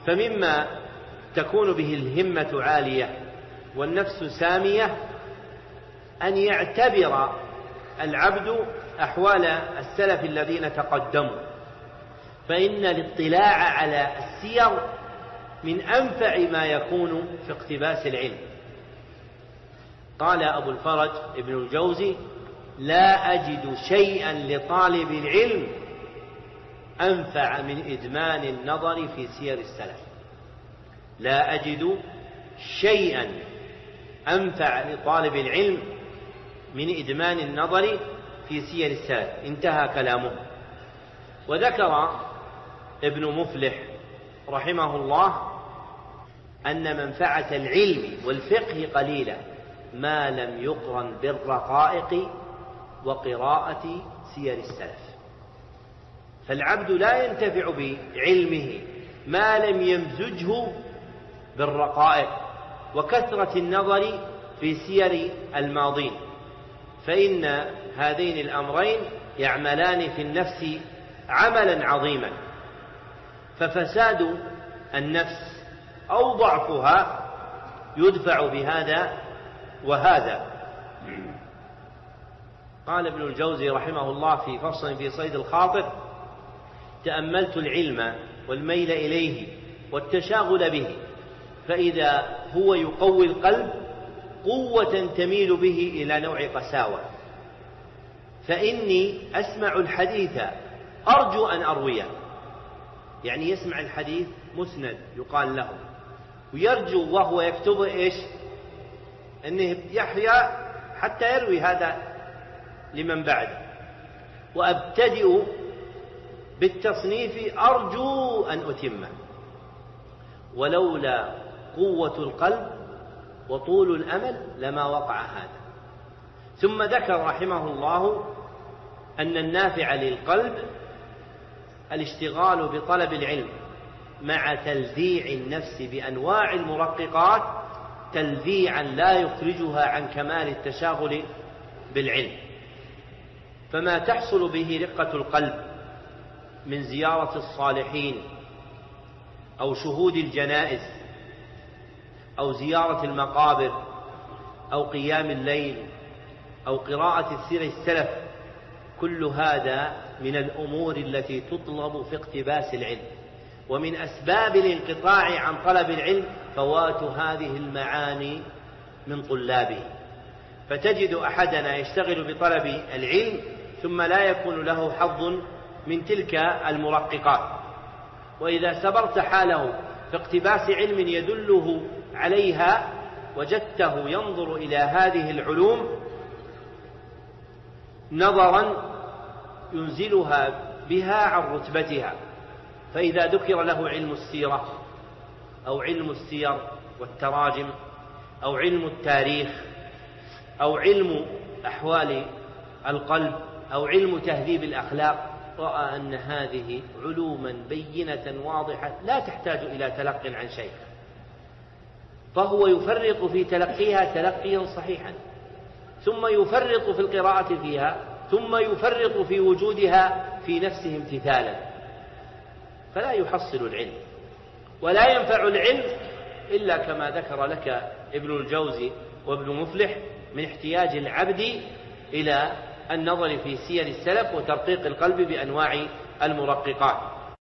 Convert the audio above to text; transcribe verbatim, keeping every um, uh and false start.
فمما تكون به الهمة عالية والنفس سامية أن يعتبر العبد أحوال السلف الذين تقدموا، فإن الاطلاع على السير من أنفع ما يكون في اقتباس العلم. قال أبو الفرج ابن الجوزي: لا أجد شيئا لطالب العلم أنفع من إدمان النظر في سير السلف. لا أجد شيئا أنفع لطالب العلم من إدمان النظر في سير السلف. انتهى كلامه. وذكر ابن مفلح رحمه الله أن منفعة العلم والفقه قليلة ما لم يقرن بالرقائق وقراءة سير السلف. فالعبد لا ينتفع بعلمه ما لم يمزجه بالرقائق وكثرة النظر في سير الماضين، فإن هذين الأمرين يعملان في النفس عملا عظيما. ففساد النفس أو ضعفها يدفع بهذا وهذا. قال ابن الجوزي رحمه الله في فصل في صيد الخاطر: تأملت العلم والميل إليه والتشاغل به، فإذا هو يقوي القلب قوة تميل به إلى نوع قساوة، فإني أسمع الحديث أرجو أن أرويه. يعني يسمع الحديث مسند يقال له ويرجو وهو يكتب إيش؟ أنه يحيى حتى يروي هذا لمن بعده. وأبتدئ بالتصنيف أرجو أن أتمه، ولولا قوة القلب وطول الأمل لما وقع هذا. ثم ذكر رحمه الله أن النافع للقلب الاشتغال بطلب العلم مع تلذيع النفس بأنواع المرققات تلذيعا لا يخرجها عن كمال التشاغل بالعلم. فما تحصل به رقة القلب من زيارة الصالحين أو شهود الجنائز أو زيارة المقابر أو قيام الليل أو قراءة سير السلف، كل هذا من الأمور التي تطلب في اقتباس العلم. ومن أسباب الانقطاع عن طلب العلم فوات هذه المعاني من طلابه، فتجد أحدنا يشتغل بطلب العلم ثم لا يكون له حظ من تلك المرققات. وإذا سبرت حاله في اقتباس علم يدله عليها وجدته ينظر إلى هذه العلوم نظرا ينزلها بها عن رتبتها. فإذا ذكر له علم السيرة أو علم السير والتراجم أو علم التاريخ أو علم أحوال القلب أو علم تهذيب الأخلاق، رأى أن هذه علوما بينة واضحة لا تحتاج إلى تلق عن شيء، فهو يفرق في تلقيها تلقيا صحيحا، ثم يفرق في القراءة فيها، ثم يفرق في وجودها في نفسه امتثالا، فلا يحصل العلم ولا ينفع العلم إلا كما ذكر لك ابن الجوزي وابن مفلح من احتياج العبد إلى النظر في سير السلف وترقيق القلب بأنواع المرققات.